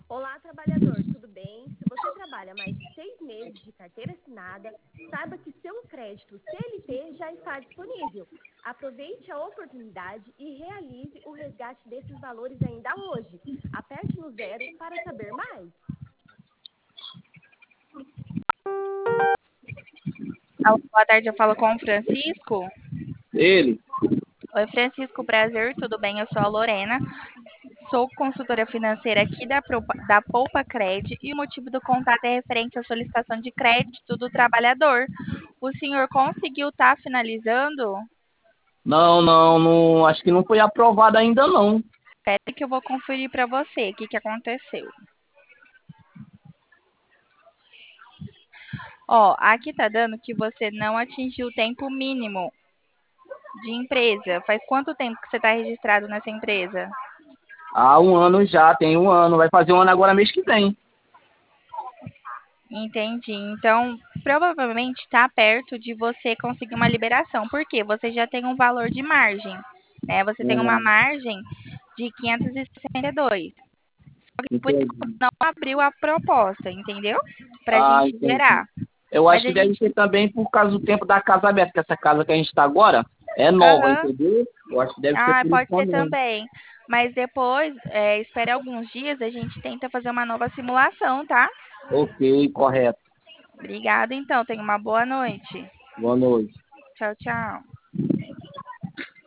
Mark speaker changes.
Speaker 1: Olá, trabalhador, tudo bem? Se você trabalha mais de 6 meses de carteira assinada, saiba que seu crédito CLT já está disponível. Aproveite a oportunidade e realize o resgate desses valores ainda hoje. Aperte no zero para saber mais.
Speaker 2: Alô, boa tarde, eu falo com o Francisco.
Speaker 3: Ele.
Speaker 2: Oi, Francisco, prazer, tudo bem? Eu sou a Lorena, sou consultora financeira aqui da Poupa Cred e o motivo do contato é referente à solicitação de crédito do trabalhador. O senhor conseguiu estar finalizando?
Speaker 3: Não, acho que não foi aprovado ainda não.
Speaker 2: Espera que eu vou conferir para você o que aconteceu. Ó, aqui tá dando que você não atingiu o tempo mínimo de empresa. Faz quanto tempo que você está registrado nessa empresa?
Speaker 3: Há um ano já, tem um ano. Vai fazer um ano agora mês que vem.
Speaker 2: Entendi. Então, provavelmente está perto de você conseguir uma liberação, porque você já tem um valor de margem, né? Você tem uma
Speaker 3: Hum,
Speaker 2: margem de 562. Só que por enquanto
Speaker 3: entendi.
Speaker 2: não abriu a proposta, entendeu? Para a
Speaker 3: Ah,
Speaker 2: gente
Speaker 3: entendi.
Speaker 2: gerar.
Speaker 3: Eu acho
Speaker 2: Mas
Speaker 3: que
Speaker 2: a
Speaker 3: deve
Speaker 2: gente.
Speaker 3: ser também por causa do tempo da casa aberta, que essa casa que a gente está agora é nova,
Speaker 2: Aham.
Speaker 3: entendeu? Eu acho que deve ser
Speaker 2: Ah,
Speaker 3: por isso
Speaker 2: pode ser
Speaker 3: também.
Speaker 2: também. Mas depois, espere alguns dias, a gente tenta fazer uma nova simulação, tá?
Speaker 3: Ok, correto.
Speaker 2: Obrigada, então. Tenha uma boa noite.
Speaker 3: Boa noite.
Speaker 2: Tchau, tchau.